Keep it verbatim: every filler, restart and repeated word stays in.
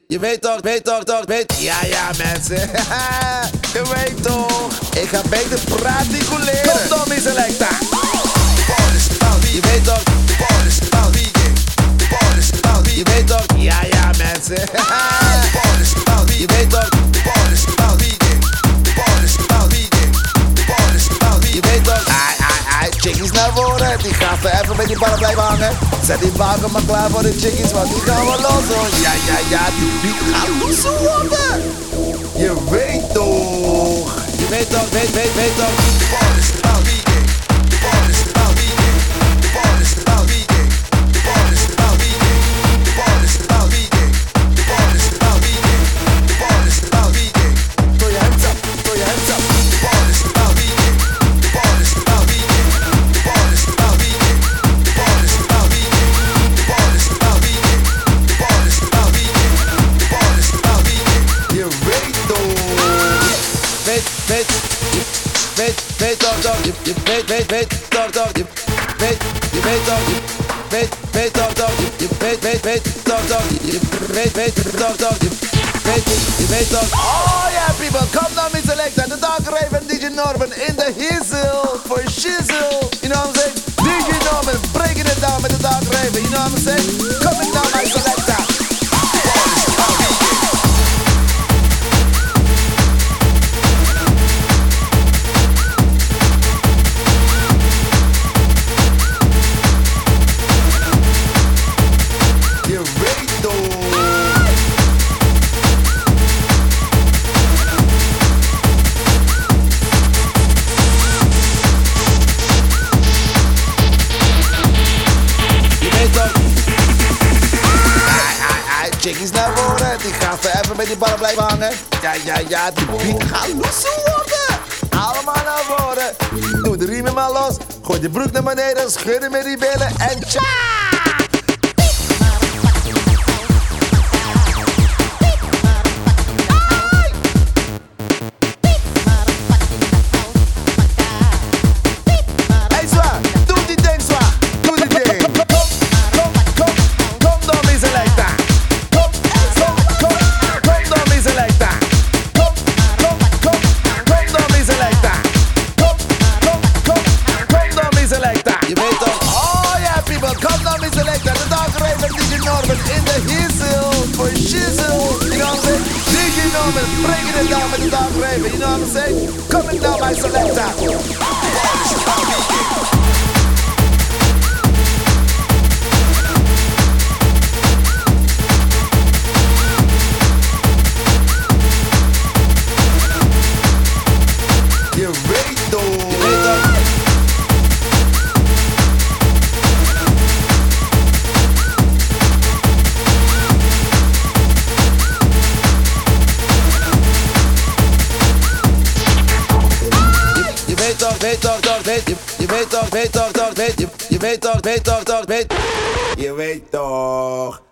Je weet toch, weet toch, toch, weet. Ja, ja, mensen. Je weet toch. Ik ga beter praticuleren. Kom dan, Miss Selecta. Je weet toch. Je weet toch. Ja, ja, mensen. Je weet toch. Je weet toch. Ai, ai, ai. Chickies naar voren. Die gaan even met die ballen blijven hangen. Zet die bakken maar klaar voor de chickies, want die gaan we los hoor. Ja, ja, ja. Die beat gaat los worden. Je weet toch. Je weet toch, weet, weet, weet toch. Weet, weet, weet toch, toch, je, je weet, weet, weet toch, toch, je weet, je weet toch, je weet, weet toch, toch, je, je weet, weet, weet toch, toch, je weet, weet toch, toch, je weet, je weet toch. Oh yeah people, come now Miss Selecta, the Dark Raven, D J Norman in the hizzle for shizzle. You know what I'm saying? D J Norman breaking it down with the Dark Raven, you know what I'm saying? Coming down my Selecta. Chickies naar voren, die gaan even met die ballen blijven hangen. Ja, ja, ja, die beat gaat los worden. Allemaal naar voren. Doe de riemen maar los. Gooi de broek naar beneden, schudden met die billen en tja! In the hizzle for shizzle, you know what I'm saying? D J Norman breaking it down with the Dark Raven, you know what I'm saying? Coming down by Selecta. Je weet toch. Je weet toch. Weet toch, toch, weet je, je weet toch, weet toch, toch, weet je, je weet toch, weet toch, toch, weet je weet toch.